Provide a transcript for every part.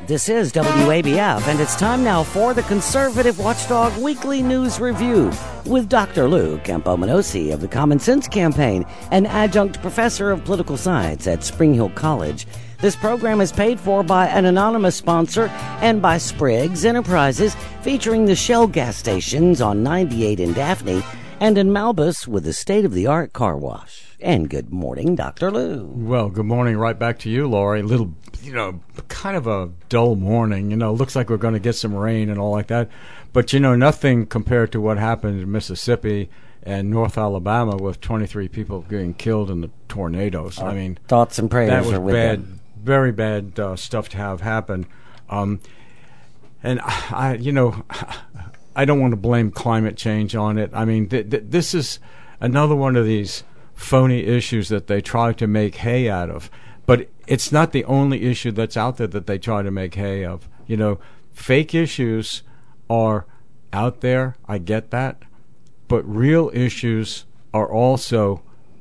This is WABF, and it's time now for the Conservative Watchdog Weekly News Review with Dr. Lou Campoamenosi of the Common Sense Campaign, an adjunct professor of political science at Spring Hill College. This program is paid for by an anonymous sponsor and by Spriggs Enterprises, featuring the Shell gas stations on 98 in Daphne and in Malbus with a state-of-the-art car wash. And good morning, Dr. Lou. Well, good morning right back to you, Laurie. A little, kind of a dull morning. Looks like we're going to get some rain and all like that. But, nothing compared to what happened in Mississippi and North Alabama with 23 people getting killed in the tornadoes. Thoughts and prayers that was are with bad, them. very bad stuff to have happen. And I don't want to blame climate change on it. This is another one of these phony issues that they try to make hay out of. But it's not the only issue that's out there that they try to make hay of. Fake issues are out there. I get that. But real issues are also,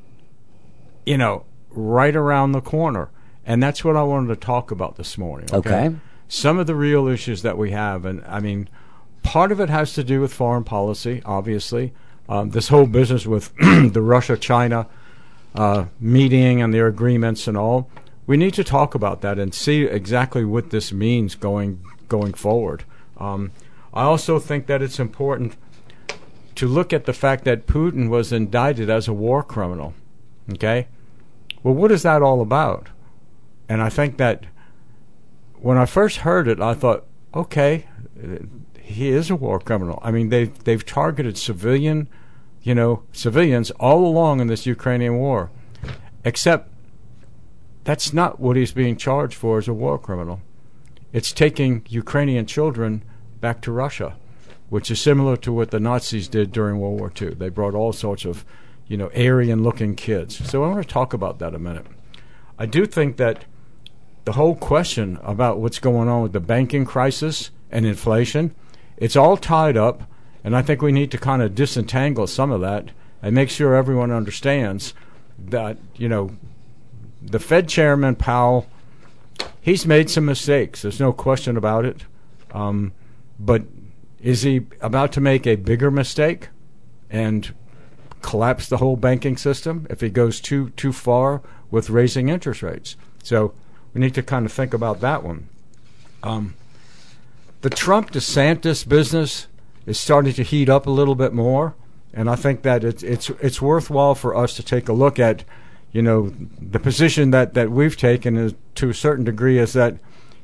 right around the corner. And that's what I wanted to talk about this morning. Okay. Some of the real issues that we have, and part of it has to do with foreign policy, obviously. This whole business with the Russia-China meeting and their agreements and all, we need to talk about that and see exactly what this means going forward. I also think that it's important to look at the fact that Putin was indicted as a war criminal. Okay? Well, what is that all about? And I think that when I first heard it, I thought, okay, he is a war criminal. They've targeted civilians all along in this Ukrainian war, except that's not what he's being charged for as a war criminal. It's taking Ukrainian children back to Russia, which is similar to what the Nazis did during World War II. They brought all sorts of, Aryan-looking kids. So I want to talk about that a minute. I do think that the whole question about what's going on with the banking crisis and inflation, it's all tied up, and I think we need to kind of disentangle some of that and make sure everyone understands that, the Fed chairman, Powell, he's made some mistakes. There's no question about it. But is he about to make a bigger mistake and collapse the whole banking system if he goes too far with raising interest rates? So we need to kind of think about that one. The Trump-DeSantis business is starting to heat up a little bit more, and I think that it's worthwhile for us to take a look at, the position that we've taken is, to a certain degree, is that,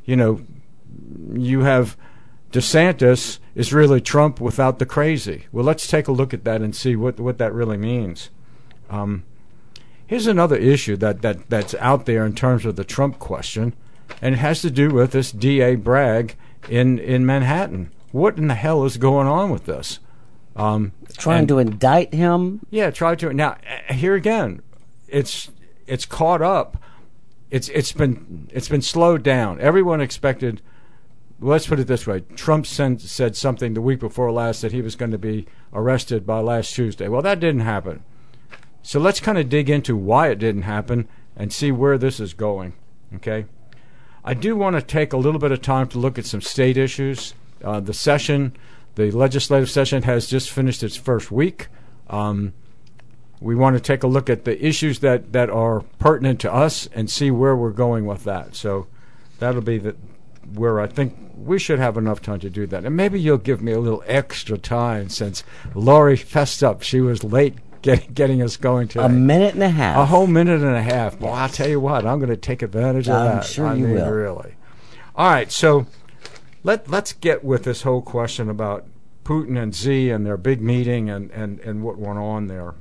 you have DeSantis is really Trump without the crazy. Well, let's take a look at that and see what that really means. Here's another issue that's out there in terms of the Trump question, and it has to do with this D.A. Bragg in Manhattan. What in the hell is going on with this? Trying to indict him? Yeah, try to. Now, here again, it's caught up. It's been slowed down. Everyone expected. Let's put it this way: Trump said something the week before last that he was going to be arrested by last Tuesday. Well, that didn't happen. So let's kind of dig into why it didn't happen and see where this is going. Okay, I do want to take a little bit of time to look at some state issues. The legislative session has just finished its first week. We want to take a look at the issues that are pertinent to us and see where we're going with that. So that'll be where I think we should have enough time to do that. And maybe you'll give me a little extra time since Laurie fessed up. She was late getting us going today. A minute and a half. A whole minute and a half. Well, I'll tell you what, I'm going to take advantage of that. I'm sure you will. Really. All right, so let's get with this whole question about Putin and Xi and their big meeting and what went on there.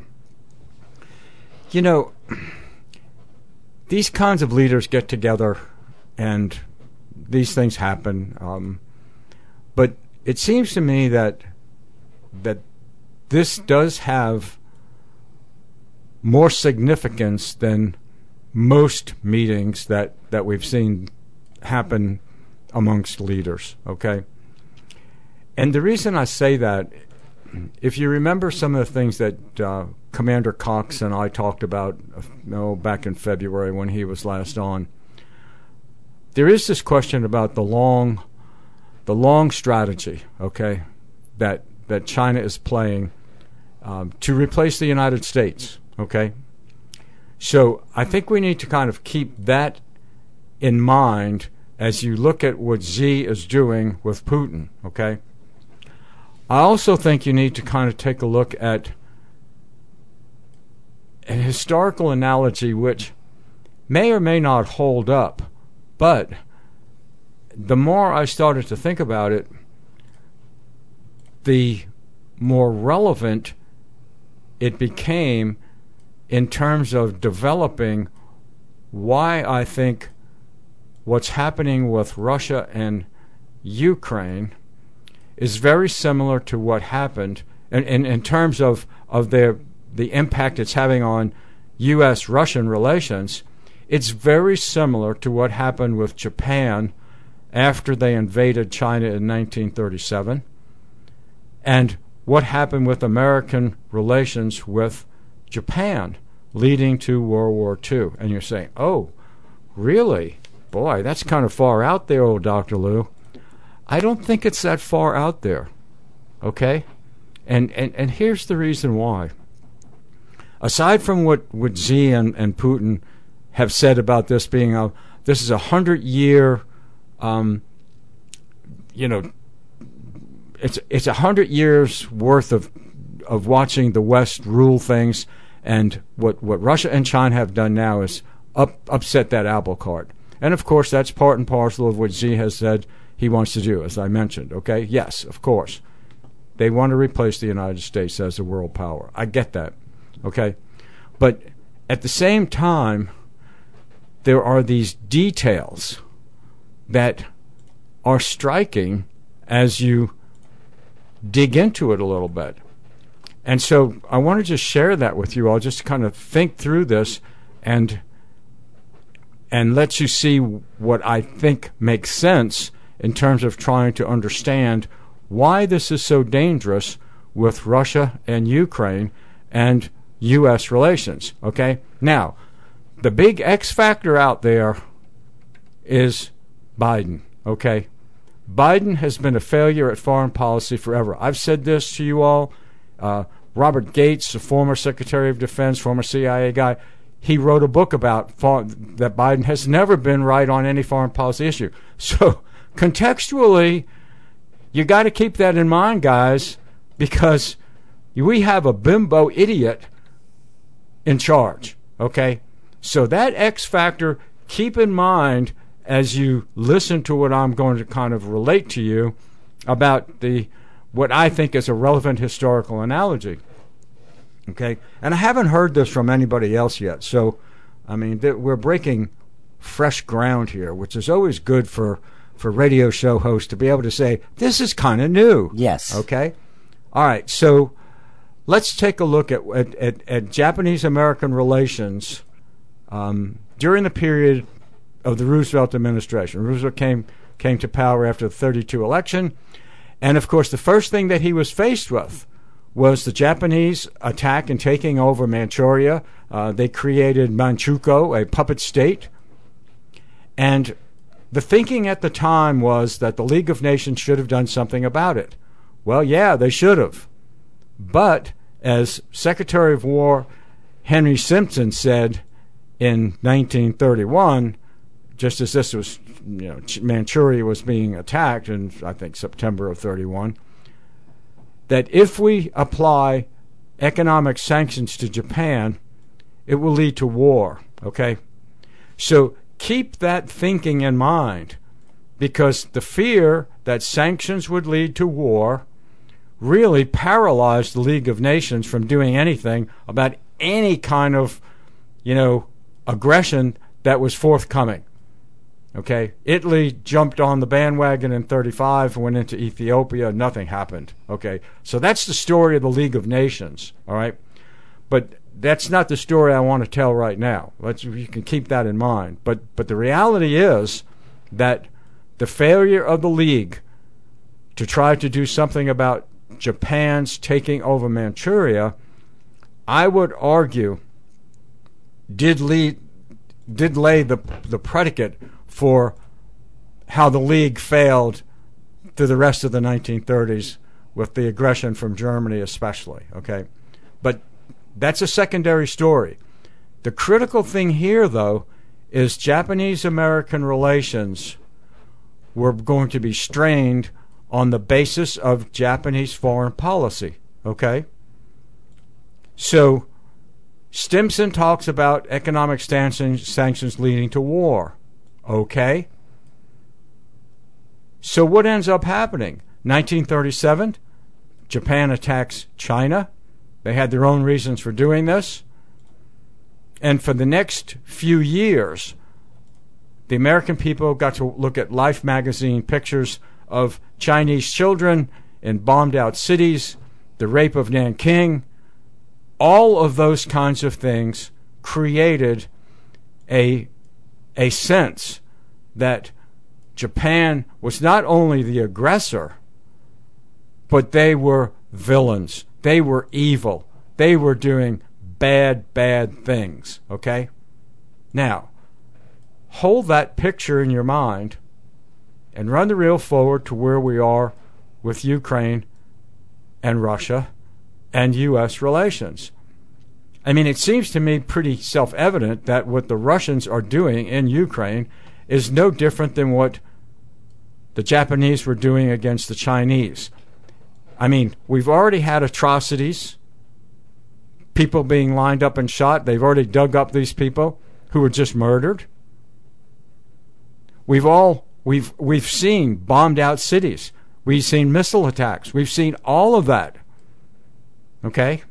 These kinds of leaders get together and these things happen. But it seems to me that this does have more significance than most meetings that we've seen happen amongst leaders, okay? And the reason I say that, if you remember some of the things that Commander Cox and I talked about back in February when he was last on, there is this question about the long strategy, okay, that China is playing to replace the United States, okay? So I think we need to kind of keep that in mind as you look at what Xi is doing with Putin, okay? I also think you need to kind of take a look at a historical analogy which may or may not hold up, but the more I started to think about it, the more relevant it became in terms of developing why I think what's happening with Russia and Ukraine is very similar to what happened in terms of the impact it's having on U.S.-Russian relations. It's very similar to what happened with Japan after they invaded China in 1937, and what happened with American relations with Japan leading to World War II. And you're saying, oh, really? Boy, that's kind of far out there, old Dr. Lou. I don't think it's that far out there, okay? And here's the reason why. Aside from what Xi and Putin have said about this being this is 100-year, it's 100 years worth of watching the West rule things, and what Russia and China have done now is upset that apple cart. And of course, that's part and parcel of what Xi has said he wants to do, as I mentioned. Okay, yes, of course, they want to replace the United States as a world power. I get that. Okay, but at the same time, there are these details that are striking as you dig into it a little bit. And so I want to just share that with you. I'll just kind of think through this and let you see what I think makes sense in terms of trying to understand why this is so dangerous with Russia and Ukraine and U.S. relations. Okay? Now, the big X factor out there is Biden. Okay? Biden has been a failure at foreign policy forever. I've said this to you all. Robert Gates, the former Secretary of Defense, former CIA guy, he wrote a book about that Biden has never been right on any foreign policy issue. So contextually, you got to keep that in mind, guys, because we have a bimbo idiot in charge. Okay? So that X factor, keep in mind as you listen to what I'm going to kind of relate to you about what I think is a relevant historical analogy. Okay? And I haven't heard this from anybody else yet. So, I mean, we're breaking fresh ground here, which is always good for radio show hosts to be able to say, this is kind of new. Yes. Okay? All right. So let's take a look at Japanese-American relations during the period of the Roosevelt administration. Roosevelt came to power after the 1932 election. And, of course, the first thing that he was faced with was the Japanese attack and taking over Manchuria. They created Manchukuo, a puppet state. And the thinking at the time was that the League of Nations should have done something about it. Well, yeah, they should have. But, as Secretary of War Henry Simpson said in 1931, just as this was, Manchuria was being attacked in, I think, September of 31, that if we apply economic sanctions to Japan, it will lead to war, okay? So keep that thinking in mind, because the fear that sanctions would lead to war really paralyzed the League of Nations from doing anything about any kind of, aggression that was forthcoming. Okay, Italy jumped on the bandwagon in 1935, went into Ethiopia, nothing happened. Okay, so that's the story of the League of Nations, all right? But that's not the story I want to tell right now. You can keep that in mind. But the reality is that the failure of the League to try to do something about Japan's taking over Manchuria, I would argue, did lay the predicate for how the League failed through the rest of the 1930s with the aggression from Germany especially, okay? But that's a secondary story. The critical thing here, though, is Japanese-American relations were going to be strained on the basis of Japanese foreign policy, okay? So Stimson talks about economic sanctions leading to war, okay? So what ends up happening? 1937, Japan attacks China. They had their own reasons for doing this. And for the next few years, the American people got to look at Life magazine pictures of Chinese children in bombed-out cities, the rape of Nanking. All of those kinds of things created a sense that Japan was not only the aggressor, but they were villains. They were evil. They were doing bad things, okay? Now, hold that picture in your mind and run the reel forward to where we are with Ukraine and Russia and U.S. relations. I mean, it seems to me pretty self-evident that what the Russians are doing in Ukraine is no different than what the Japanese were doing against the Chinese. I mean, we've already had atrocities, people being lined up and shot. They've already dug up these people who were just murdered. We've seen bombed out cities. We've seen missile attacks. We've seen all of that. Okay?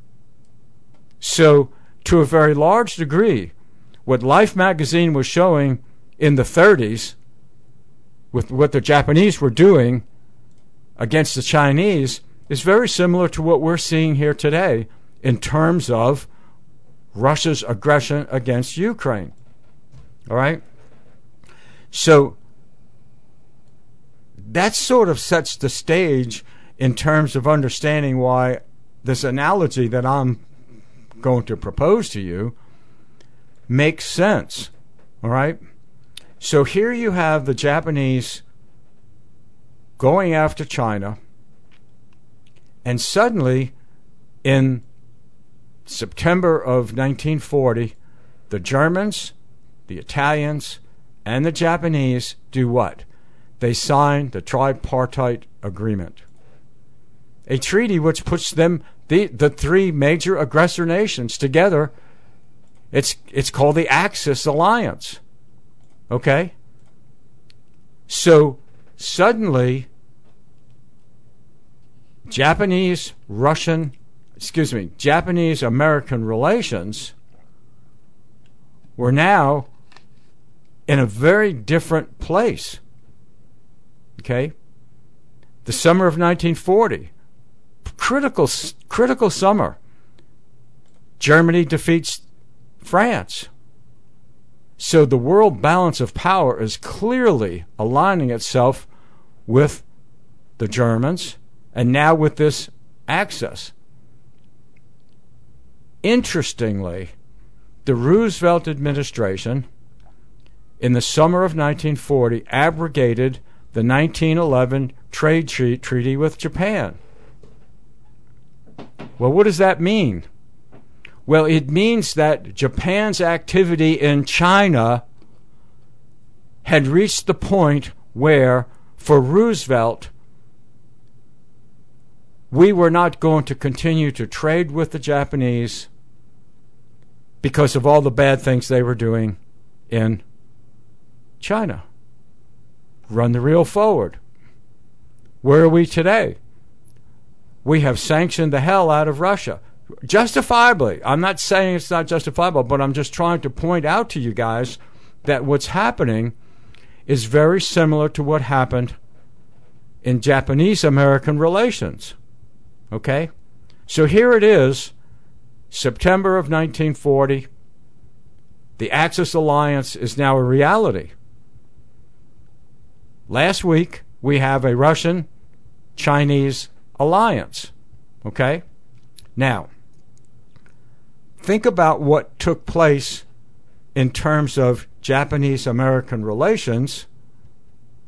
So, to a very large degree, what Life magazine was showing in the 30s with what the Japanese were doing against the Chinese is very similar to what we're seeing here today in terms of Russia's aggression against Ukraine. All right? So that sort of sets the stage in terms of understanding why this analogy that I'm going to propose to you makes sense. All right? So here you have the Japanese going after China, and suddenly in September of 1940, the Germans, the Italians, and the Japanese do what? They sign the Tripartite Agreement, a treaty which puts them, the three major aggressor nations, together. It's called the Axis Alliance. Okay? So suddenly, Japanese-American relations were now in a very different place. Okay? The summer of 1940, critical summer. Germany defeats France. So the world balance of power is clearly aligning itself with the Germans, and now with this Axis. Interestingly, the Roosevelt administration in the summer of 1940 abrogated the 1911 trade treaty with Japan. Well, what does that mean? Well, it means that Japan's activity in China had reached the point where, for Roosevelt, we were not going to continue to trade with the Japanese because of all the bad things they were doing in China. Run the reel forward. Where are we today? We have sanctioned the hell out of Russia. Justifiably. I'm not saying it's not justifiable, but I'm just trying to point out to you guys that what's happening is very similar to what happened in Japanese-American relations. Okay? So here it is, September of 1940. The Axis Alliance is now a reality. Last week, we have a Russian-Chinese alliance. Okay? Now, think about what took place in terms of Japanese-American relations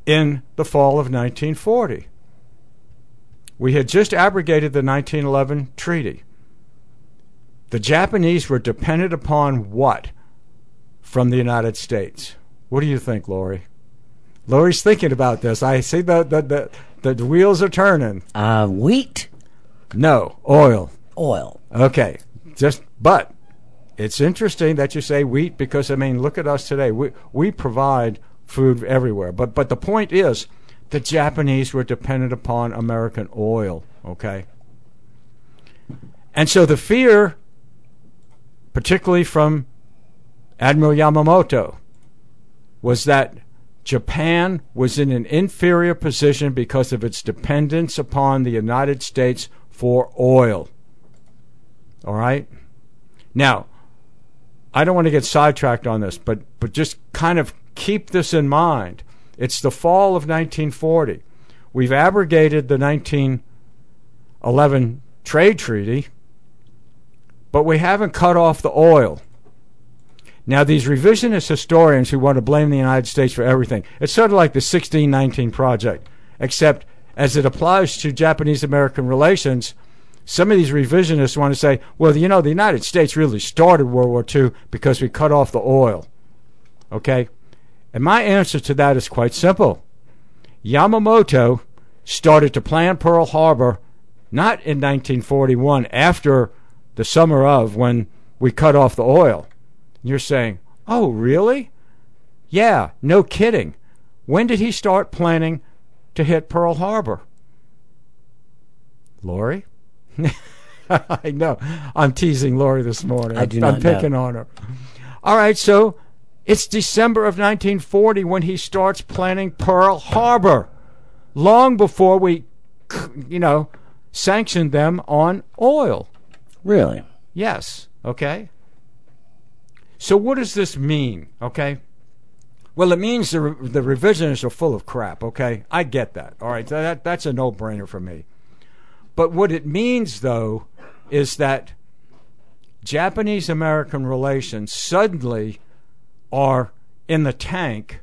in the fall of 1940. We had just abrogated the 1911 treaty. The Japanese were dependent upon what from the United States? What do you think, Lori? Lori's thinking about this. I see the wheels are turning. Wheat? No, oil. Oil. Okay, but it's interesting that you say wheat because, I mean, look at us today. We provide food everywhere. But the point is, the Japanese were dependent upon American oil, okay? And so the fear, particularly from Admiral Yamamoto, was that Japan was in an inferior position because of its dependence upon the United States for oil. All right? Now, I don't want to get sidetracked on this, but just kind of keep this in mind. It's the fall of 1940. We've abrogated the 1911 trade treaty, but we haven't cut off the oil. Now, these revisionist historians who want to blame the United States for everything, it's sort of like the 1619 Project, except as it applies to Japanese-American relations, some of these revisionists want to say, well, you know, the United States really started World War II because we cut off the oil. Okay? And my answer to that is quite simple. Yamamoto started to plan Pearl Harbor not in 1941, after the summer of when we cut off the oil. You're saying, oh, really? Yeah, no kidding. When did he start planning to hit Pearl Harbor? Lori? I know. I'm teasing Lori this morning. I'm picking on her. All right, so it's December of 1940 when he starts planning Pearl Harbor, long before we, sanctioned them on oil. Really? Yes. Okay. So what does this mean? Okay. Well, it means the revisionists are full of crap. Okay, I get that. All right, that's a no-brainer for me. But what it means, though, is that Japanese-American relations suddenly are in the tank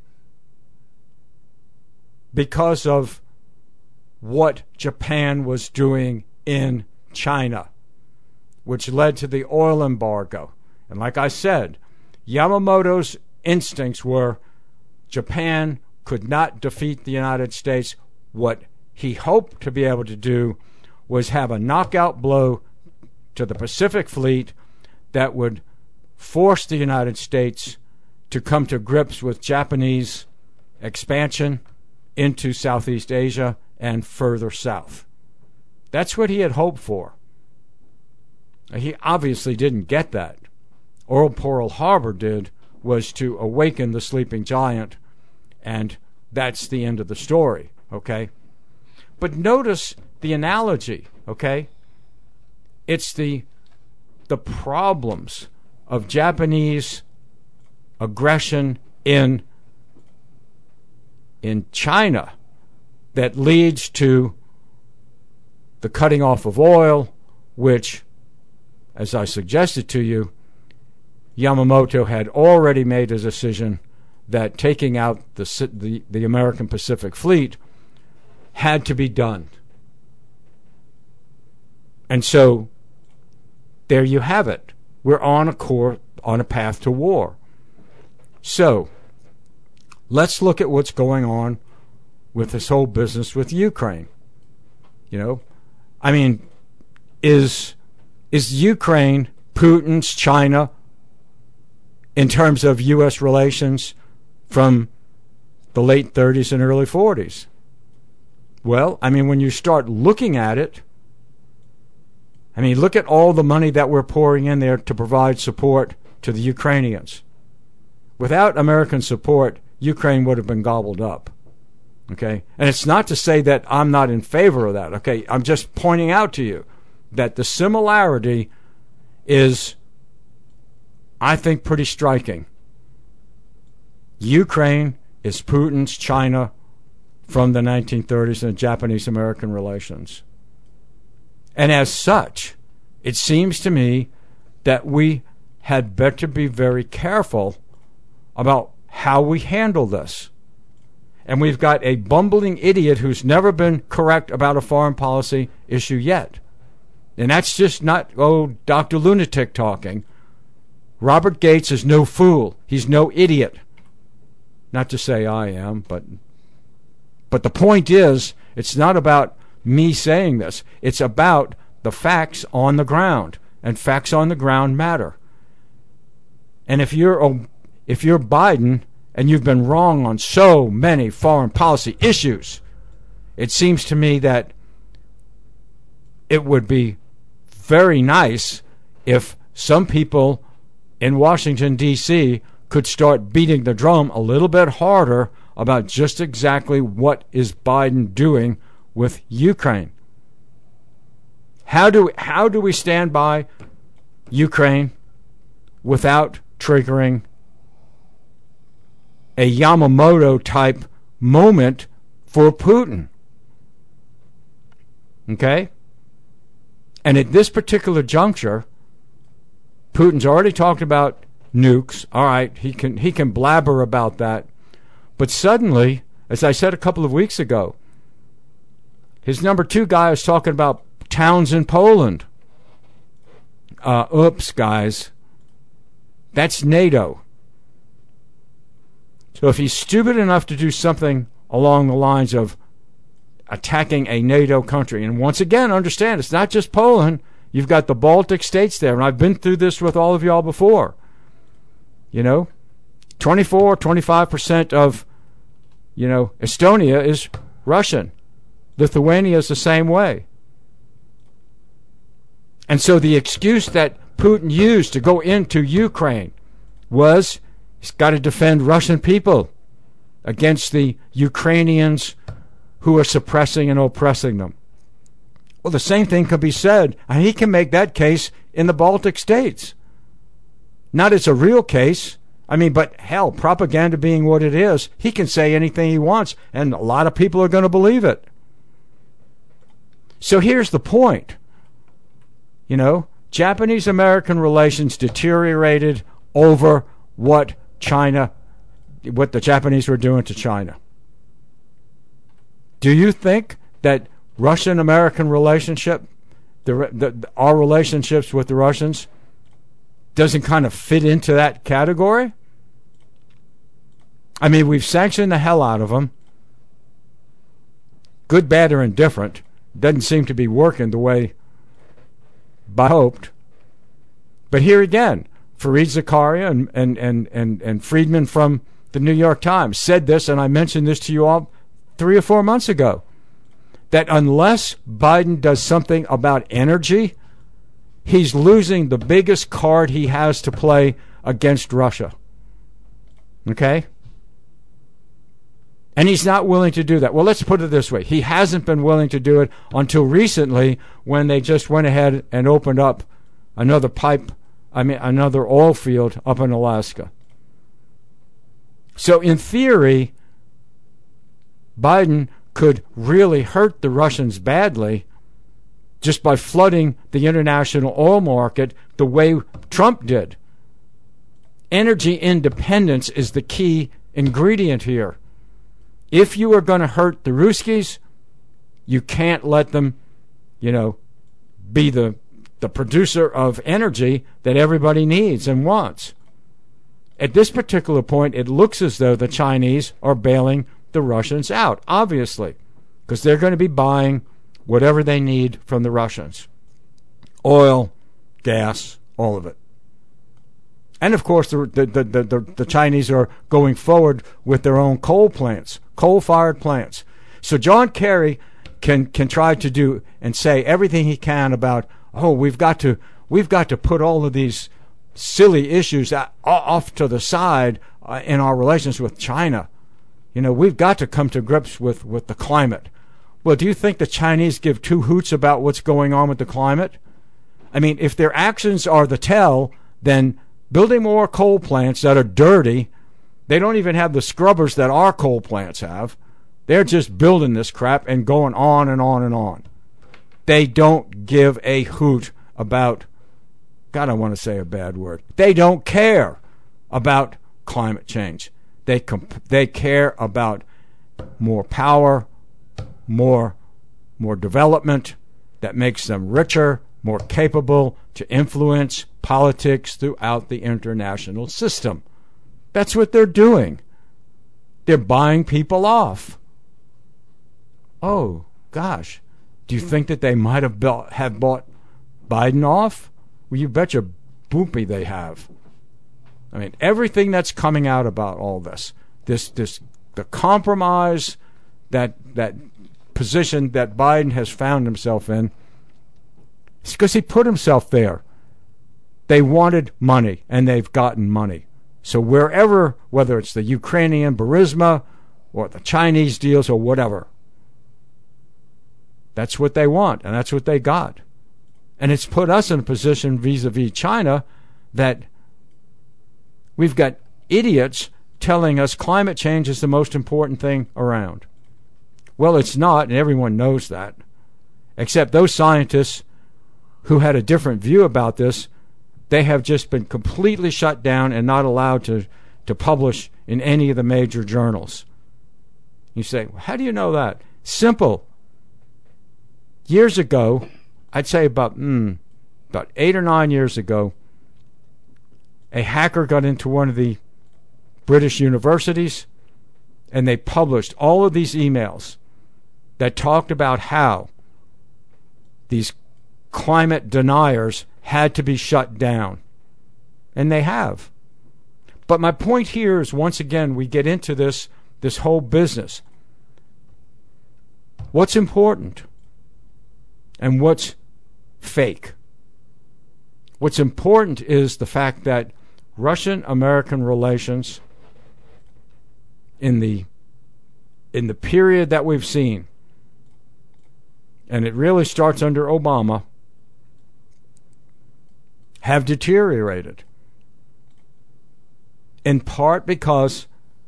because of what Japan was doing in China, which led to the oil embargo. And like I said, Yamamoto's instincts were Japan could not defeat the United States. What he hoped to be able to do was have a knockout blow to the Pacific Fleet that would force the United States to come to grips with Japanese expansion into Southeast Asia and further south. That's what he had hoped for. He obviously didn't get that. All Pearl Harbor did was to awaken the sleeping giant, and that's the end of the story, okay? But notice the analogy, okay? It's the problems of Japanese aggression in China that leads to the cutting off of oil, which, as I suggested to you, Yamamoto had already made a decision that taking out the American Pacific Fleet had to be done. And so there you have it. We're on a path to war. So let's look at what's going on with this whole business with Ukraine. Is Ukraine Putin's China in terms of U.S. relations from the late 30s and early 40s? Well, when you start looking at it, look at all the money that we're pouring in there to provide support to the Ukrainians. Without American support, Ukraine would have been gobbled up. Okay? And it's not to say that I'm not in favor of that. Okay? I'm just pointing out to you that the similarity is, I think, pretty striking. Ukraine is Putin's China from the 1930s and Japanese-American relations. And as such, it seems to me that we had better be very careful about how we handle this. And we've got a bumbling idiot who's never been correct about a foreign policy issue yet. And that's just not, Dr. Lunatic talking. Robert Gates is no fool. He's no idiot. Not to say I am, but the point is, it's not about me saying this. It's about the facts on the ground. And facts on the ground matter. And if you're Biden and you've been wrong on so many foreign policy issues, it seems to me that it would be very nice if some people in Washington, D.C. could start beating the drum a little bit harder about just exactly what is Biden doing with Ukraine. How do we stand by Ukraine without triggering a Yamamoto-type moment for Putin? Okay? And at this particular juncture, Putin's already talked about nukes. All right, he can blabber about that. But suddenly, as I said a couple of weeks ago, his number 2 guy is talking about towns in Poland. Oops, guys. That's NATO. So if he's stupid enough to do something along the lines of attacking a NATO country, and once again, understand, it's not just Poland. You've got the Baltic states there, and I've been through this with all of y'all before. 25% of, Estonia is Russian. Lithuania is the same way. And so the excuse that Putin used to go into Ukraine was he's got to defend Russian people against the Ukrainians who are suppressing and oppressing them. Well, the same thing could be said, and he can make that case in the Baltic states. Not as a real case. But hell, propaganda being what it is, he can say anything he wants, and a lot of people are going to believe it. So here's the point. Japanese-American relations deteriorated over what the Japanese were doing to China. Do you think that Russian-American relationship, our relationships with the Russians, doesn't kind of fit into that category? We've sanctioned the hell out of them. Good, bad, or indifferent. Doesn't seem to be working the way I hoped. But here again, Fareed Zakaria and Friedman from the New York Times said this, and I mentioned this to you all 3 or 4 months ago, that unless Biden does something about energy, he's losing the biggest card he has to play against Russia. Okay? And he's not willing to do that. Well, let's put it this way. He hasn't been willing to do it until recently when they just went ahead and opened up another oil field up in Alaska. So in theory, Biden could really hurt the Russians badly just by flooding the international oil market the way Trump did. Energy independence is the key ingredient here. If you are going to hurt the Ruskies, you can't let them, be the producer of energy that everybody needs and wants. At this particular point, it looks as though the Chinese are bailing the Russians out, obviously, because they're going to be buying whatever they need from the Russians. Oil, gas, all of it. And of course, the Chinese are going forward with their own coal plants, coal-fired plants. So John Kerry can try to do and say everything he can about, we've got to put all of these silly issues off to the side in our relations with China. We've got to come to grips with the climate. Well, do you think the Chinese give 2 hoots about what's going on with the climate? If their actions are the tell, then building more coal plants that are dirty, they don't even have the scrubbers that our coal plants have. They're just building this crap and going on and on and on. They don't give a hoot about, God, I want to say a bad word. They don't care about climate change. They care about more power, more development that makes them richer, more capable to influence politics throughout the international system. That's what they're doing. They're buying people off. Oh, gosh. Do you think that they might have bought Biden off? Well, you betcha boopy they have. I mean, everything that's coming out about all this, the compromise, that position that Biden has found himself in, it's because he put himself there. They wanted money, and they've gotten money. So wherever, whether it's the Ukrainian Burisma or the Chinese deals or whatever, that's what they want, and that's what they got. And it's put us in a position vis-a-vis China that we've got idiots telling us climate change is the most important thing around. Well, it's not, and everyone knows that, except those scientists who had a different view about this. They have just been completely shut down and not allowed to publish in any of the major journals. You say, well, how do you know that? Simple. Years ago, I'd say about 8 or 9 years ago, a hacker got into one of the British universities, and they published all of these emails that talked about how these climate deniers had to be shut down. And they have. But my point here is, once again, we get into this whole business. What's important and what's fake? What's important is the fact that Russian-American relations in the period that we've seen, and it really starts under Obama, have deteriorated. In part because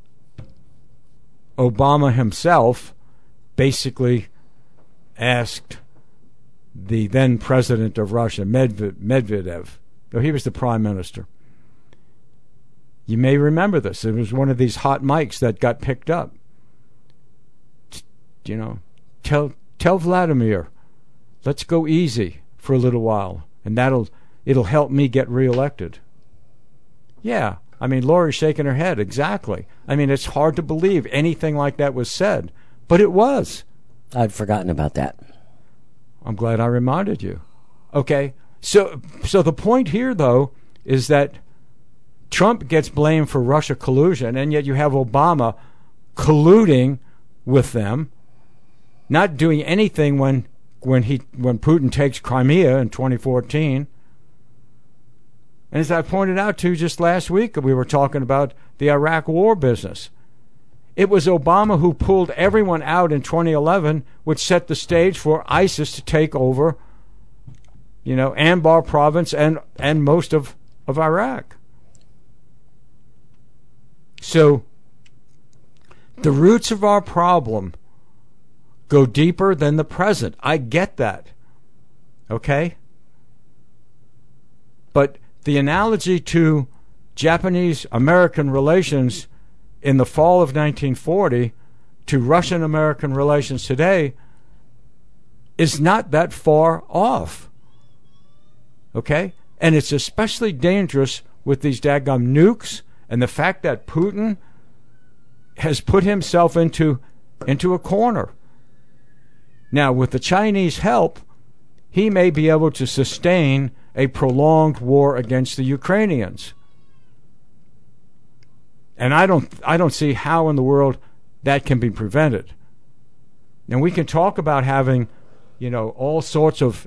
Obama himself basically asked the then president of Russia, Medvedev, he was the prime minister. You may remember this. It was one of these hot mics that got picked up. Tell Vladimir, let's go easy for a little while, and it'll help me get reelected. Yeah, I mean, Lori's shaking her head. Exactly. I mean, it's hard to believe anything like that was said, but it was. I'd forgotten about that. I'm glad I reminded you. Okay, so the point here, though, is that Trump gets blamed for Russia collusion, and yet you have Obama colluding with them, not doing anything when Putin takes Crimea in 2014. And as I pointed out to you just last week, we were talking about the Iraq war business. It was Obama who pulled everyone out in 2011, which set the stage for ISIS to take over, Anbar province and most of Iraq. So the roots of our problem go deeper than the present. I get that. Okay? But the analogy to Japanese-American relations in the fall of 1940 to Russian-American relations today is not that far off. Okay? And it's especially dangerous with these daggum nukes and the fact that Putin has put himself into a corner. Now, with the Chinese help, he may be able to sustain a prolonged war against the Ukrainians. And I don't see how in the world that can be prevented. And we can talk about having, all sorts of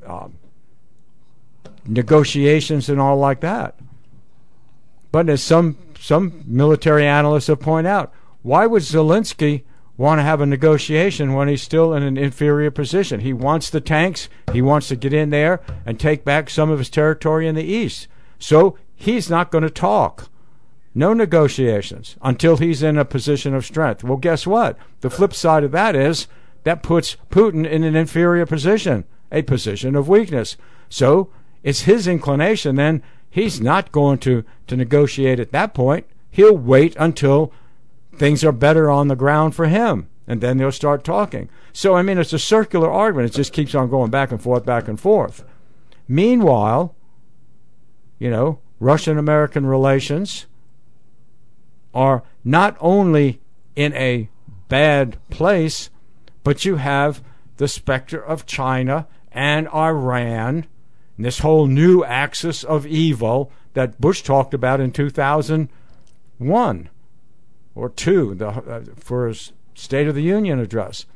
negotiations and all like that. But as some military analysts have pointed out, why would Zelensky want to have a negotiation when he's still in an inferior position? He wants the tanks. He wants to get in there and take back some of his territory in the east. So he's not going to talk. No negotiations until he's in a position of strength. Well, guess what? The flip side of that is that puts Putin in an inferior position, a position of weakness. So it's his inclination then. He's not going to negotiate at that point. He'll wait until things are better on the ground for him. And then they'll start talking. So, I mean, it's a circular argument. It just keeps on going back and forth, back and forth. Meanwhile, Russian-American relations are not only in a bad place, but you have the specter of China and Iran, and this whole new axis of evil that Bush talked about in 2001 or 2 for his State of the Union address.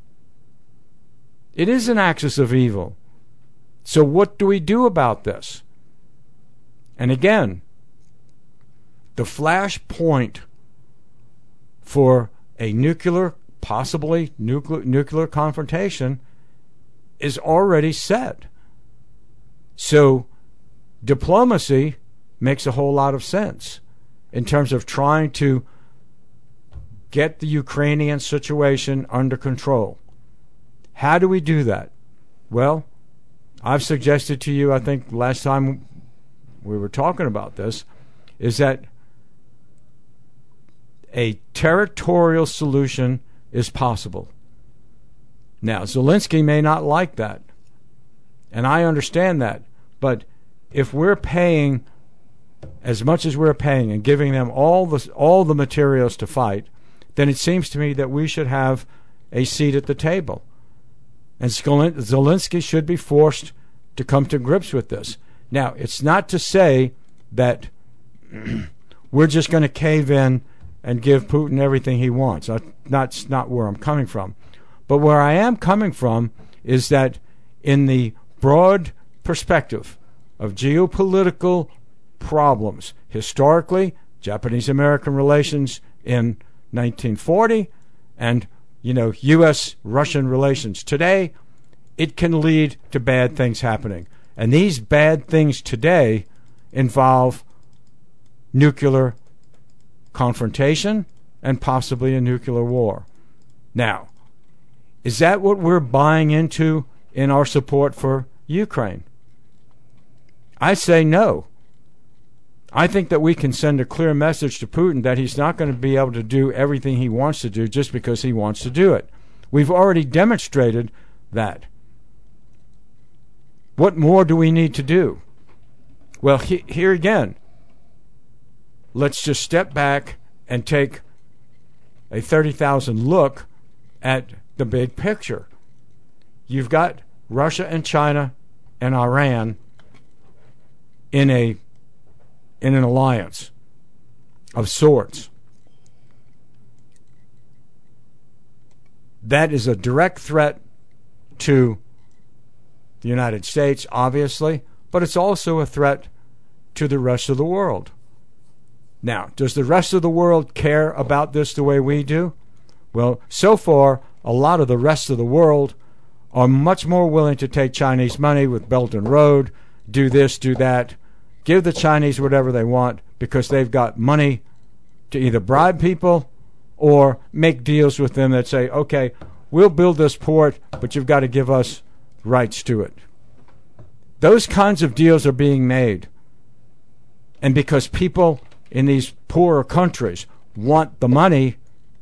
It is an axis of evil. So what do we do about this? And again, the flashpoint for a possibly nuclear confrontation is already set. So diplomacy makes a whole lot of sense in terms of trying to get the Ukrainian situation under control. How do we do that? Well, I've suggested to you, I think last time we were talking about this, is that a territorial solution is possible. Now, Zelensky may not like that, and I understand that, but if we're paying as much as we're paying and giving them all the materials to fight, then it seems to me that we should have a seat at the table. And Zelensky should be forced to come to grips with this. Now, it's not to say that we're just going to cave in and give Putin everything he wants. That's not where I'm coming from. But where I am coming from is that in the broad perspective of geopolitical problems, historically, Japanese-American relations in 1940 and, U.S.-Russian relations today, it can lead to bad things happening. And these bad things today involve nuclear confrontation and possibly a nuclear war. Now, is that what we're buying into in our support for Ukraine? I say no. I think that we can send a clear message to Putin that he's not going to be able to do everything he wants to do just because he wants to do it. We've already demonstrated that. What more do we need to do? Well, here again, let's just step back and take a 30,000 look at the big picture. You've got Russia and China and Iran in an alliance of sorts. That is a direct threat to the United States, obviously, but it's also a threat to the rest of the world. Now, does the rest of the world care about this the way we do? Well, so far, a lot of the rest of the world are much more willing to take Chinese money with Belt and Road, do this, do that, give the Chinese whatever they want because they've got money to either bribe people or make deals with them that say, okay, we'll build this port, but you've got to give us rights to it. Those kinds of deals are being made. And because people in these poorer countries want the money,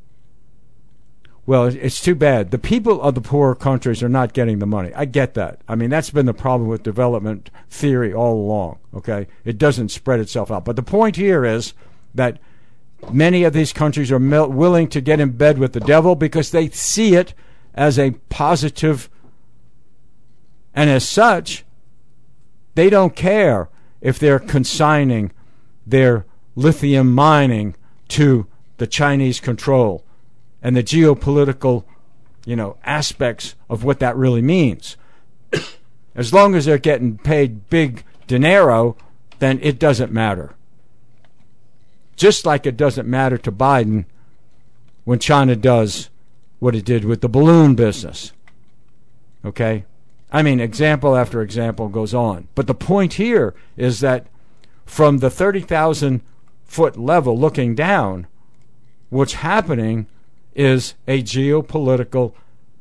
well, it's too bad. The people of the poorer countries are not getting the money. I get that. I mean, that's been the problem with development theory all along, okay? It doesn't spread itself out. But the point here is that many of these countries are willing to get in bed with the devil because they see it as a positive, and as such, they don't care if they're consigning their lithium mining to the Chinese control and the geopolitical, aspects of what that really means. As long as they're getting paid big dinero, then it doesn't matter. Just like it doesn't matter to Biden when China does what it did with the balloon business. Okay? I mean, example after example goes on. But the point here is that from the 30,000-foot level looking down, what's happening is a geopolitical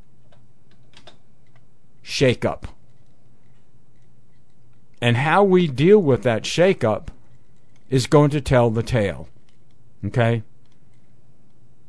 shakeup. And how we deal with that shakeup is going to tell the tale. Okay?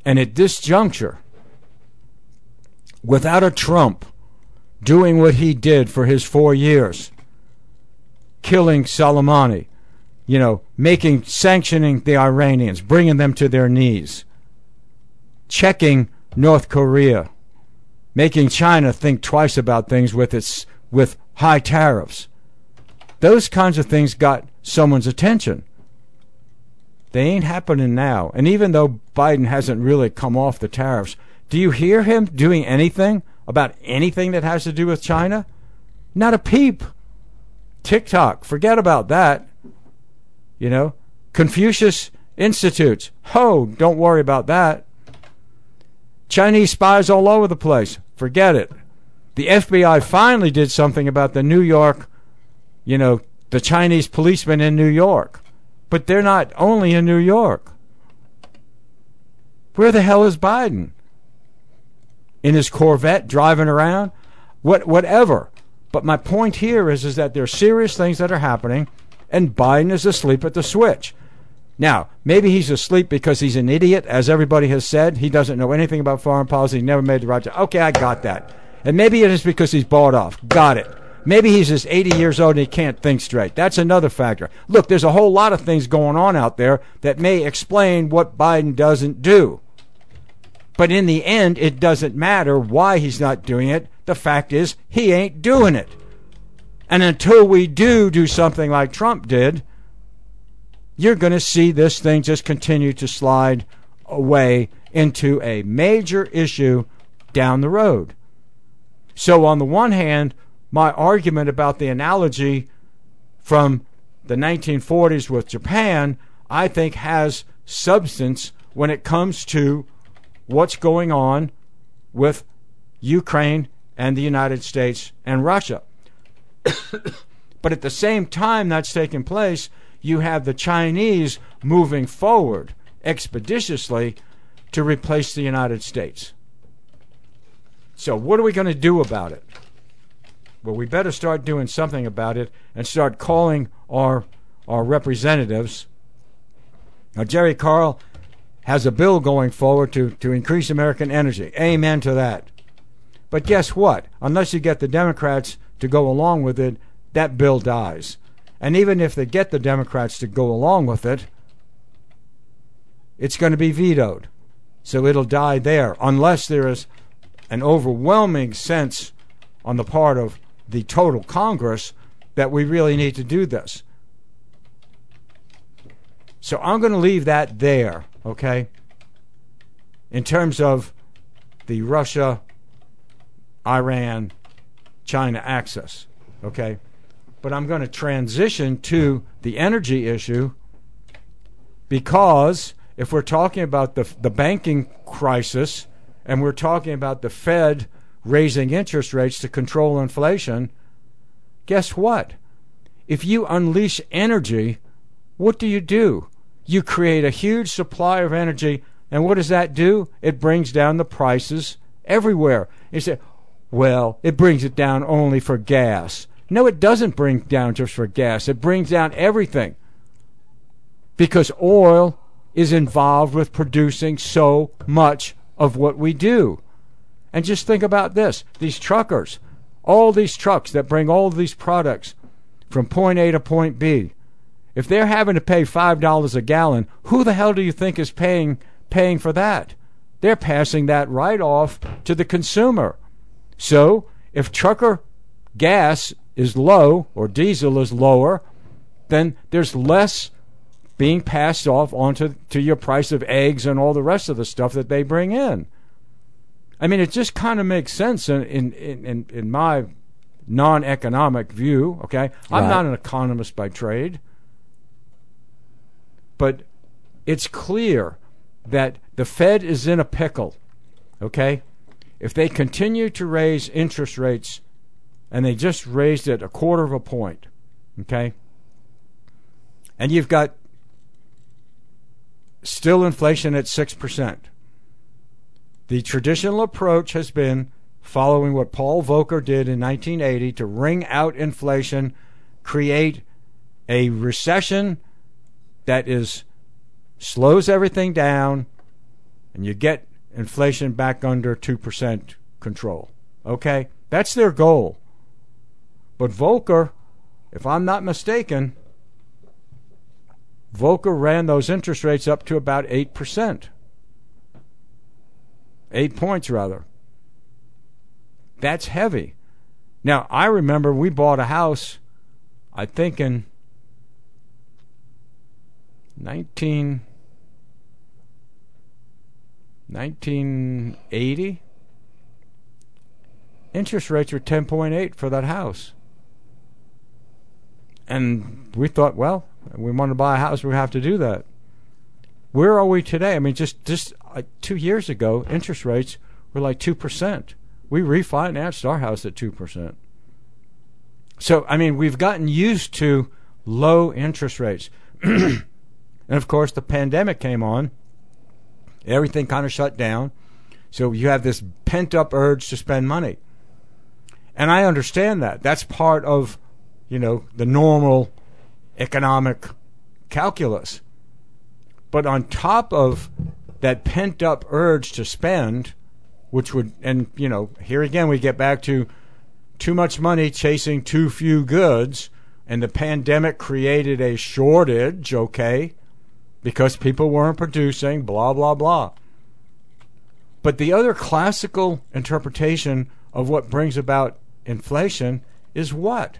And at this juncture, without a Trump doing what he did for his 4 years, killing Soleimani, sanctioning the Iranians, bringing them to their knees, checking North Korea, making China think twice about things with high tariffs. Those kinds of things got someone's attention. They ain't happening now. And even though Biden hasn't really come off the tariffs, do you hear him doing anything about anything that has to do with China? Not a peep. TikTok, forget about that. Confucius Institutes, don't worry about that. Chinese spies all over the place, forget it. The FBI finally did something about the New York, the Chinese policemen in New York. But they're not only in New York. Where the hell is Biden? In his Corvette driving around? Whatever. But my point here is that there are serious things that are happening, and Biden is asleep at the switch. Now, maybe he's asleep because he's an idiot, as everybody has said. He doesn't know anything about foreign policy. He never made the right choice. Okay, I got that. And maybe it is because he's bought off. Got it. Maybe he's just 80 years old and he can't think straight. That's another factor. Look, there's a whole lot of things going on out there that may explain what Biden doesn't do. But in the end, it doesn't matter why he's not doing it. The fact is, he ain't doing it. And until we do something like Trump did, you're going to see this thing just continue to slide away into a major issue down the road. So on the one hand, my argument about the analogy from the 1940s with Japan, I think has substance when it comes to what's going on with Ukraine and the United States and Russia. But at the same time that's taking place, you have the Chinese moving forward expeditiously to replace the United States. So what are we going to do about it? Well, we better start doing something about it and start calling our representatives. Now, Jerry Carl has a bill going forward to increase American energy. Amen to that. But guess what? Unless you get the Democrats to go along with it, that bill dies. And even if they get the Democrats to go along with it, it's going to be vetoed. So it'll die there, unless there is an overwhelming sense on the part of the total Congress that we really need to do this. So I'm going to leave that there, okay? In terms of the Russia, Iran, China axis, okay? But I'm going to transition to the energy issue, because if we're talking about the banking crisis and we're talking about the Fed raising interest rates to control inflation, guess what? If you unleash energy, what do? You create a huge supply of energy, and what does that do? It brings down the prices everywhere. You say, well, it brings it down only for gas. No, it doesn't bring down just for gas. It brings down everything, because oil is involved with producing so much of what we do. And just think about this. These truckers, all these trucks that bring all of these products from point A to point B, if they're having to pay $5 a gallon, who the hell do you think is paying for that? They're passing that right off to the consumer. So if trucker gas is low or diesel is lower, then there's less being passed off onto your price of eggs and all the rest of the stuff that they bring in. I mean, it just kind of makes sense in my non-economic view, okay? I'm Right. not an economist by trade. But it's clear that the Fed is in a pickle, okay? If they continue to raise interest rates, and they just raised it 1/4 point, okay? And you've got still inflation at 6%. The traditional approach has been following what Paul Volcker did in 1980 to wring out inflation, create a recession that slows everything down, and you get inflation back under 2% control. Okay? That's their goal. But Volcker, if I'm not mistaken, Volcker ran those interest rates up to about 8%. 8 points, rather. That's heavy. Now, I remember we bought a house, I think in 1980. Interest rates were 10.8 for that house. And we thought, well, we want to buy a house, we have to do that. Where are we today? I mean, just 2 years ago, interest rates were like 2%. We refinanced our house at 2%. So, I mean, we've gotten used to low interest rates. And, of course, the pandemic came on. Everything kind of shut down. So you have this pent-up urge to spend money. And I understand that. That's part of, the normal economic calculus. But on top of that pent-up urge to spend, which would, and, here again we get back to too much money chasing too few goods, and the pandemic created a shortage, okay, because people weren't producing, blah, blah, blah. But the other classical interpretation of what brings about inflation is what?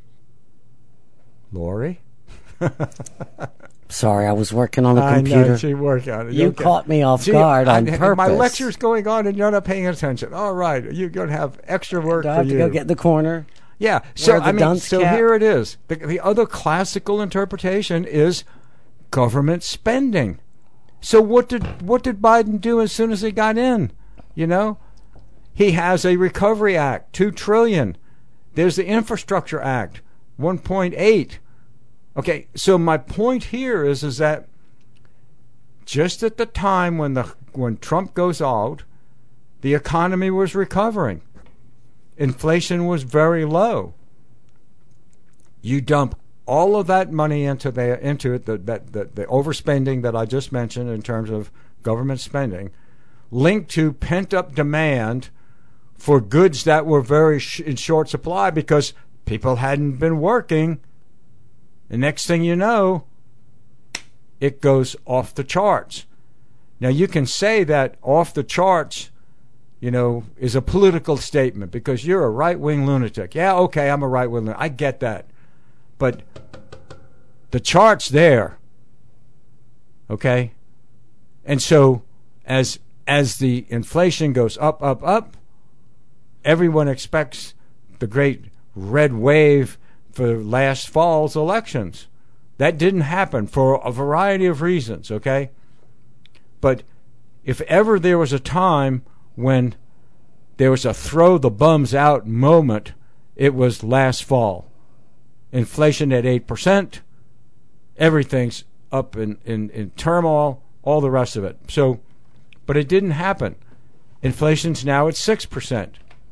Lori? Sorry, I was working on a computer. I know, she worked on it. You caught me off guard on purpose. My lecture's going on and you're not paying attention. All right, you're going to have extra work Do I for have you. to go get the corner? Yeah, so here it is. The other classical interpretation is government spending. So what did Biden do as soon as he got in? He has a Recovery Act, $2 trillion. There's the Infrastructure Act, 1.8. Okay, so my point here is that just at the time when Trump goes out, the economy was recovering. Inflation was very low. You dump all of that money into it, the overspending that I just mentioned in terms of government spending, linked to pent-up demand for goods that were very in short supply because people hadn't been working. The next thing you know, it goes off the charts. Now, you can say that off the charts, is a political statement because you're a right-wing lunatic. Yeah, okay, I'm a right-wing lunatic. I get that. But the chart's there. Okay? And so as the inflation goes up, up, up, everyone expects the great red wave for last fall's elections. That didn't happen for a variety of reasons, okay? But if ever there was a time when there was a throw the bums out moment, it was last fall. Inflation at 8%, everything's up in turmoil, all the rest of it. So, but it didn't happen. Inflation's now at 6%.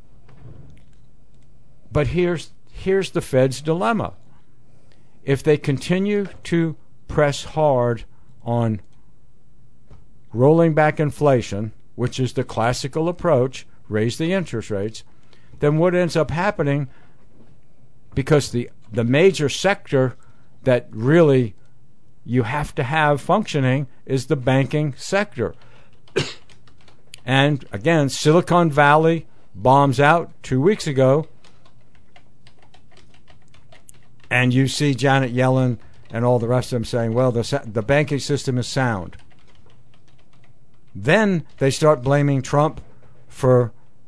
But here's the Fed's dilemma. If they continue to press hard on rolling back inflation, which is the classical approach, raise the interest rates, then what ends up happening, because the major sector that really you have to have functioning is the banking sector. And again, Silicon Valley bombs out 2 weeks ago, and you see Janet Yellen and all the rest of them saying, well, the banking system is sound. Then they start blaming Trump for,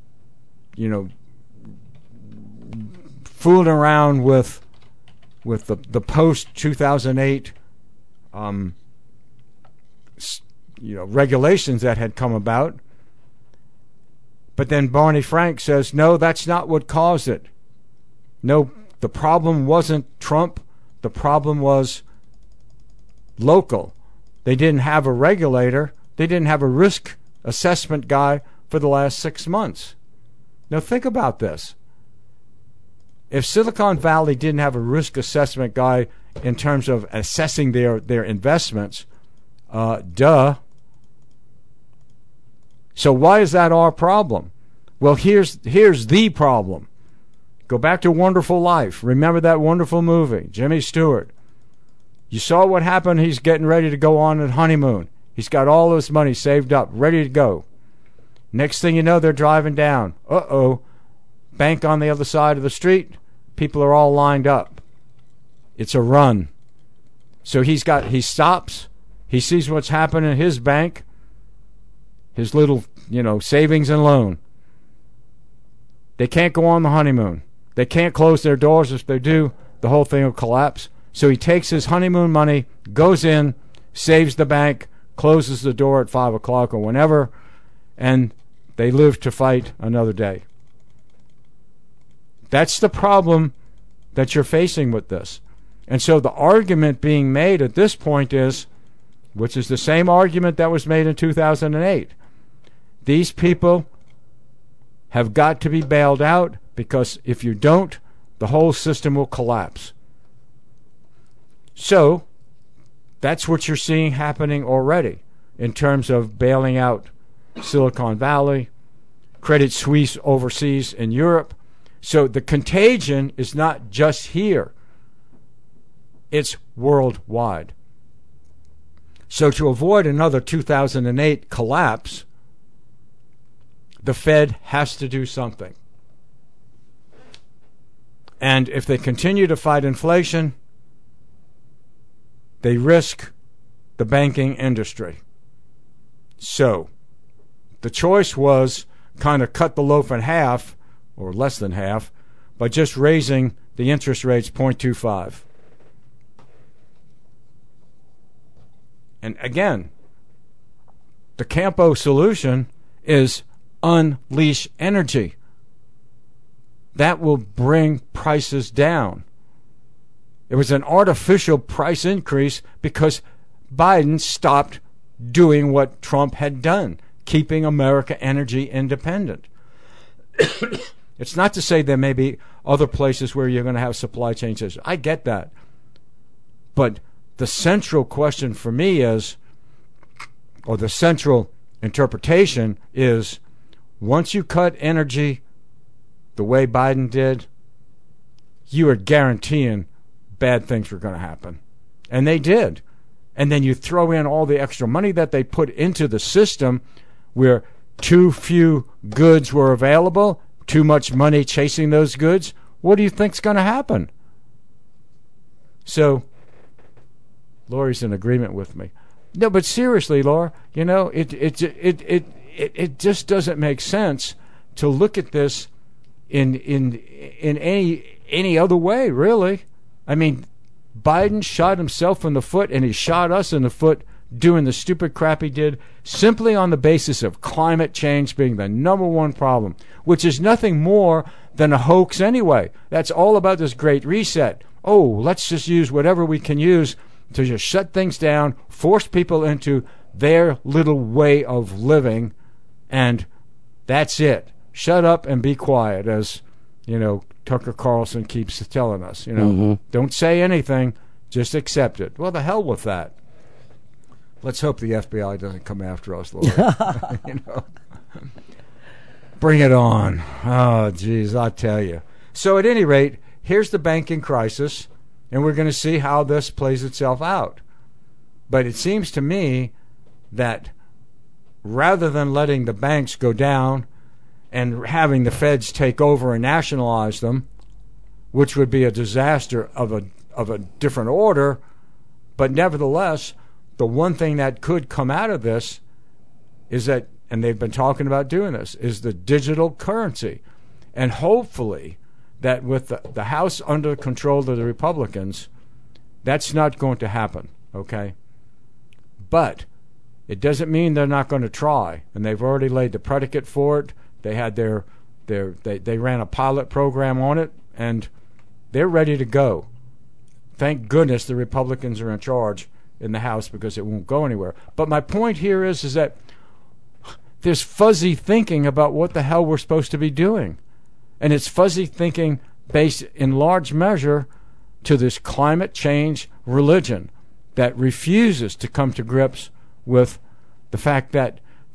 fooling around with the post-2008 regulations that had come about. But then Barney Frank says, no, that's not what caused it. No, the problem wasn't Trump. The problem was local. They didn't have a regulator. They didn't have a risk assessment guy for the last 6 months. Now think about this. If Silicon Valley didn't have a risk assessment guy in terms of assessing their investments, So why is that our problem? Well, here's the problem. Go back to Wonderful Life. Remember that wonderful movie, Jimmy Stewart. You saw what happened. He's getting ready to go on a honeymoon. He's got all his money saved up, ready to go. Next thing you know, they're driving down. Uh-oh. Bank on the other side of the street. People are all lined up. It's a run. So he stops. He sees what's happening in his bank, his little, savings and loan. They can't go on the honeymoon. They can't close their doors. If they do, the whole thing will collapse. So he takes his honeymoon money, goes in, saves the bank, closes the door at 5 o'clock or whenever, and they live to fight another day. That's the problem that you're facing with this. And so the argument being made at this point is, which is the same argument that was made in 2008, these people have got to be bailed out, because if you don't, the whole system will collapse. So that's what you're seeing happening already in terms of bailing out Silicon Valley, Credit Suisse overseas in Europe. So the contagion is not just here. It's worldwide. So to avoid another 2008 collapse, the Fed has to do something. And if they continue to fight inflation, they risk the banking industry. So the choice was kind of cut the loaf in half, or less than half, by just raising the interest rates 0.25. And again, the Campo solution is unleash energy. That will bring prices down. It was an artificial price increase because Biden stopped doing what Trump had done, keeping America energy independent. It's not to say there may be other places where you're going to have supply chain issues. I get that. But the central question for me is, or the central interpretation is, once you cut energy the way Biden did, you are guaranteeing bad things were going to happen. And they did. And then you throw in all the extra money that they put into the system where too few goods were available, too much money chasing those goods. What do you think's going to happen? So, Lori's in agreement with me. No, but seriously, Laura, it just doesn't make sense to look at this in any other way, really. I mean, Biden shot himself in the foot, and he shot us in the foot doing the stupid crap he did simply on the basis of climate change being the number one problem, which is nothing more than a hoax anyway. That's all about this great reset. Oh, let's just use whatever we can use to just shut things down, force people into their little way of living, and that's it. Shut up and be quiet, as, Tucker Carlson keeps telling us. Don't say anything, just accept it. Well, the hell with that. Let's hope the FBI doesn't come after us, Lord. Bring it on. Oh, geez, I tell you. So at any rate, here's the banking crisis, and we're going to see how this plays itself out. But it seems to me that rather than letting the banks go down and having the feds take over and nationalize them, which would be a disaster of a different order, but nevertheless, the one thing that could come out of this is that, and they've been talking about doing this, is the digital currency. And hopefully that with the House under control of the Republicans, that's not going to happen, okay? But it doesn't mean they're not going to try, and they've already laid the predicate for it. They had they ran a pilot program on it, and they're ready to go. Thank goodness the Republicans are in charge in the House, because it won't go anywhere. But my point here is that there's fuzzy thinking about what the hell we're supposed to be doing. And it's fuzzy thinking based in large measure to this climate change religion that refuses to come to grips with the fact that just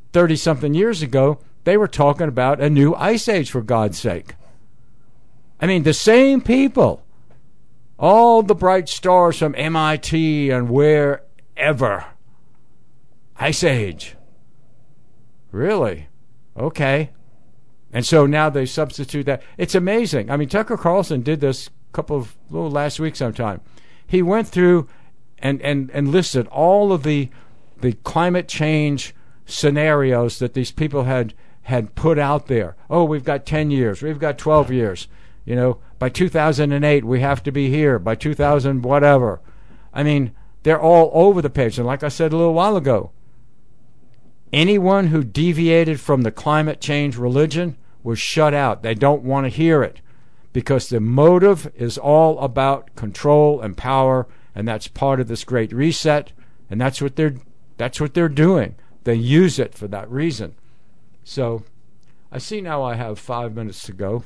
30-something years ago, they were talking about a new ice age, for God's sake. I mean, the same people, all the bright stars from MIT and wherever. Ice age. Really? Okay. And so now they substitute that. It's amazing. I mean, Tucker Carlson did this last week sometime. He went through and listed all of the climate change scenarios that these people had put out there. Oh, we've got 10 years. We've got 12 years. You know, by 2008, we have to be here. By 2000, whatever. I mean, they're all over the page. And like I said a little while ago, anyone who deviated from the climate change religion was shut out. They don't want to hear it because the motive is all about control and power, and that's part of this great reset, and that's what they're doing. They use it for that reason. So I see now I have 5 minutes to go.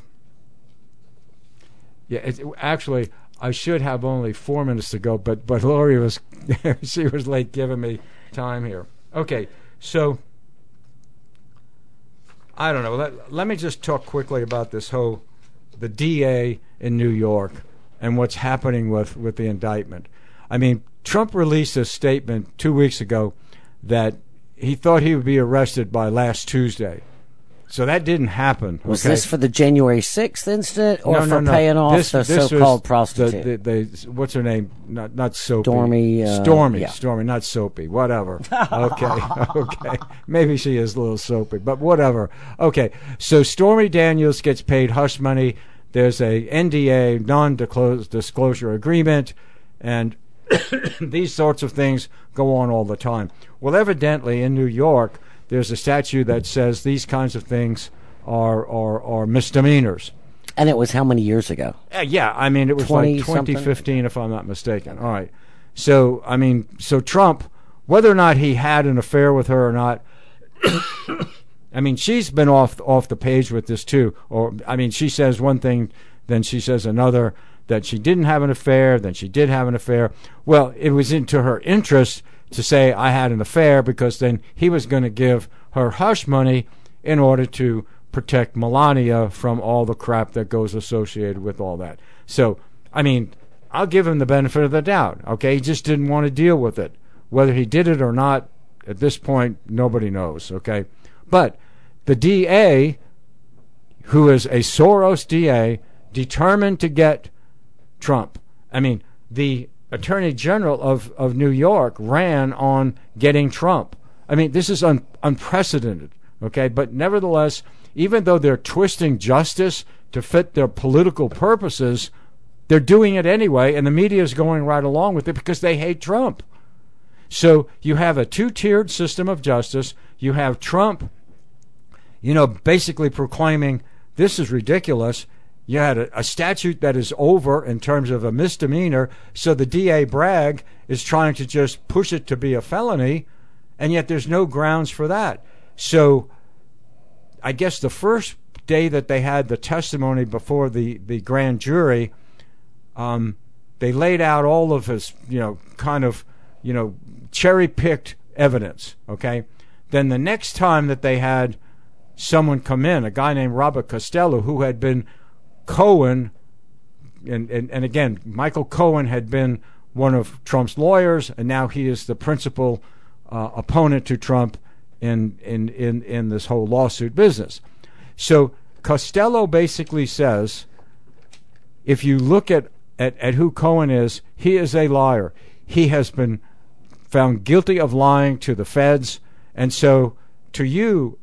Yeah, actually, I should have only 4 minutes to go, but Lori was she was late giving me time here. Okay, so I don't know. Let me just talk quickly about the DA in New York and what's happening with the indictment. I mean, Trump released a statement 2 weeks ago that he thought he would be arrested by last Tuesday. So that didn't happen. Okay? Was this for the January 6th incident or No. paying off the so-called prostitute? What's her name? Not Soapy. Stormy. Stormy, not Soapy. Whatever. Okay. Maybe she is a little soapy, but whatever. Okay. So Stormy Daniels gets paid hush money. There's a NDA, non-disclosure agreement, and these sorts of things go on all the time. Well, evidently in New York, there's a statute that says these kinds of things are misdemeanors. And it was how many years ago? Yeah, I mean, it was like 2015, if I'm not mistaken. All right. So, I mean, Trump, whether or not he had an affair with her or not, I mean, she's been off the page with this too. Or, I mean, she says one thing, then she says another, that she didn't have an affair, then she did have an affair. Well, it was into her interest to say I had an affair because then he was going to give her hush money in order to protect Melania from all the crap that goes associated with all that. So, I mean, I'll give him the benefit of the doubt. Okay, he just didn't want to deal with it. Whether he did it or not, at this point, nobody knows. Okay, but the DA, who is a Soros DA, determined to get Trump. I mean, the Attorney General of New York ran on getting Trump. I mean, this is unprecedented, okay? But nevertheless, even though they're twisting justice to fit their political purposes, they're doing it anyway, and the media is going right along with it because they hate Trump. So you have a two-tiered system of justice. You have Trump, basically proclaiming this is ridiculous. You had a statute that is over in terms of a misdemeanor, so the DA Bragg is trying to just push it to be a felony, and yet there's no grounds for that. So I guess the first day that they had the testimony before the grand jury, they laid out all of his, cherry-picked evidence, okay? Then the next time that they had someone come in, a guy named Robert Costello, who had been Cohen, and again, Michael Cohen had been one of Trump's lawyers, and now he is the principal opponent to Trump in this whole lawsuit business. So Costello basically says, if you look at who Cohen is, he is a liar. He has been found guilty of lying to the feds, and so to you,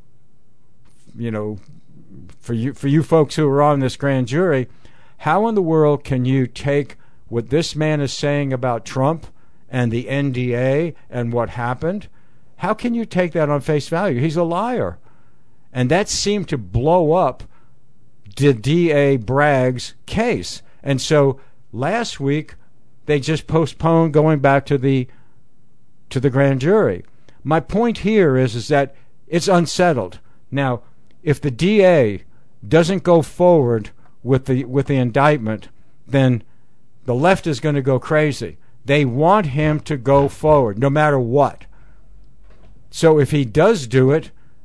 for you folks who are on this grand jury, how in the world can you take what this man is saying about Trump and the NDA and what happened? How can you take that on face value? He's a liar. And that seemed to blow up the DA Bragg's case. And so last week, they just postponed going back to the grand jury. My point here is that it's unsettled. Now, if the DA doesn't go forward with the indictment, then the left is going to go crazy. They want him to go forward, no matter what. So if he does do it,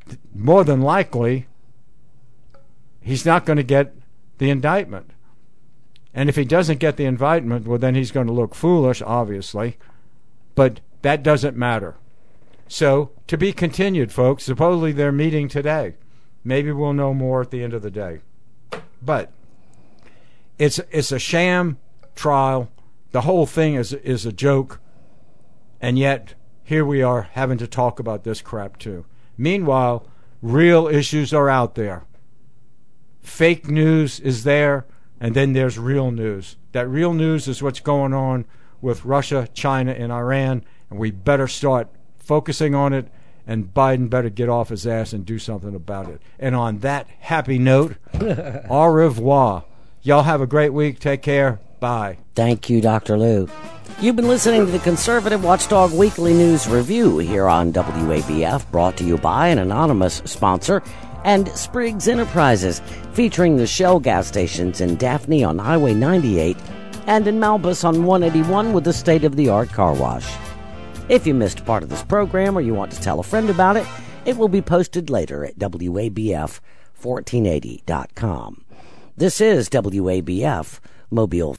more than likely, he's not going to get the indictment. And if he doesn't get the indictment, well, then he's going to look foolish, obviously. But that doesn't matter. So, to be continued, folks. Supposedly they're meeting today. Maybe we'll know more at the end of the day. But it's a sham trial. The whole thing is a joke. And yet, here we are having to talk about this crap too. Meanwhile, real issues are out there. Fake news is there, and then there's real news. That real news is what's going on with Russia, China, and Iran, and we better start focusing on it, and Biden better get off his ass and do something about it. And on that happy note, au revoir. Y'all have a great week. Take care. Bye. Thank you, Dr. Lou. You've been listening to the Conservative Watchdog Weekly News Review here on WABF, brought to you by an anonymous sponsor and Spriggs Enterprises, featuring the Shell gas stations in Daphne on Highway 98 and in Malbus on 181 with the state-of-the-art car wash. If you missed part of this program or you want to tell a friend about it, it will be posted later at WABF1480.com. This is WABF, Mobile.